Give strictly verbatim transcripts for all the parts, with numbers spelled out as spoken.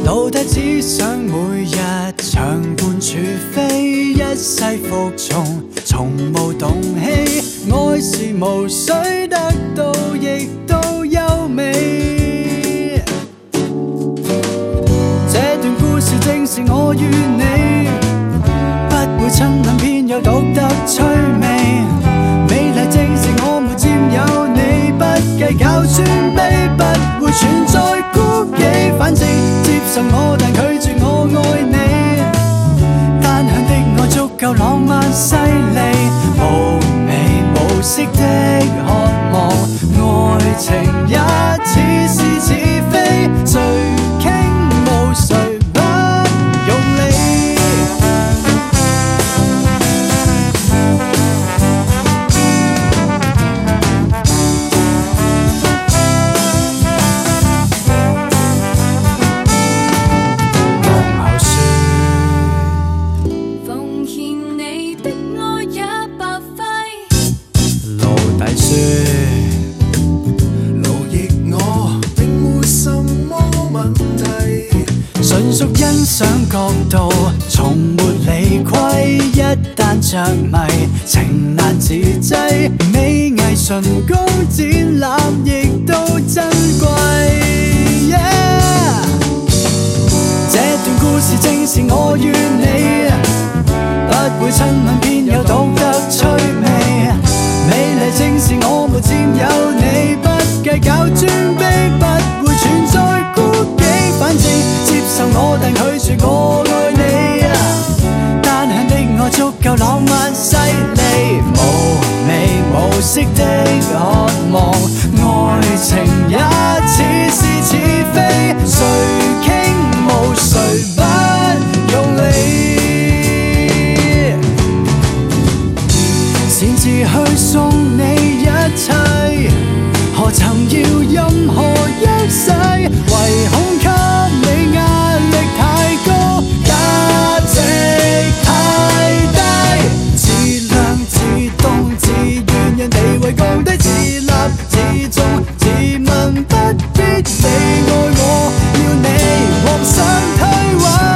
到底只想每日長伴處飛，一世服從，從無動氣。愛是無需得到，亦都優美。這段故事正是我與你，不會親吻偏有獨特趣味。美麗正是我們佔有你，不計較尊卑，不會存在孤己。反正接受我，但拒絕我愛你。單向的愛足夠浪漫犀利，無味無色的渴望，愛情也似是似非，誰傾慕誰不用理。純屬欣賞角度，從沒理虧。一旦着迷，情難自制。美藝純工展覽，亦都珍貴。Yeah! 這段故事正是我與你，不會親吻偏有獨特趣味。美麗正是我沒佔有你，不計較尊卑，不會存在孤己。反正接受我，但拒絕我愛你。單向的愛足夠浪漫犀利，無味無色的渴望，愛情也似是似非，誰傾慕誰不用理。擅自去送你一切，何曾要任何優勢，唯恐給你壓力太高，價值太低。自量自動自願讓地位降低，自立自重自問不必你愛我，要你妄想推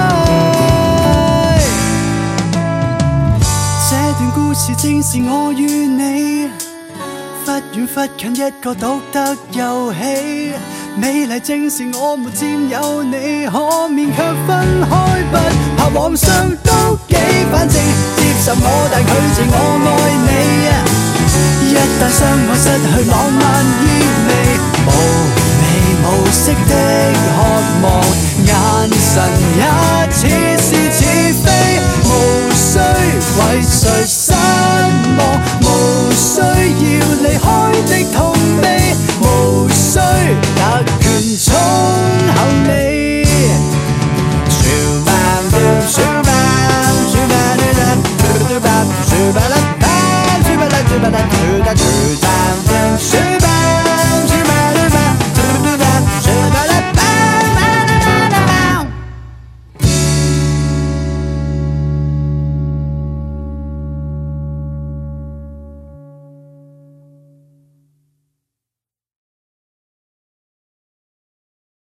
諉。這段故事正是我與你，忽遠忽近一個獨特遊戲。美麗正是我沒佔有你，可勉卻分開，不怕往上都幾。反正接受我，但拒絕我愛你。一旦相愛失去浪漫意味，無味無色的渴望，眼神也似是似非，無需為誰失望，無需要離開的痛悲，無需特權寵幸你。Shoo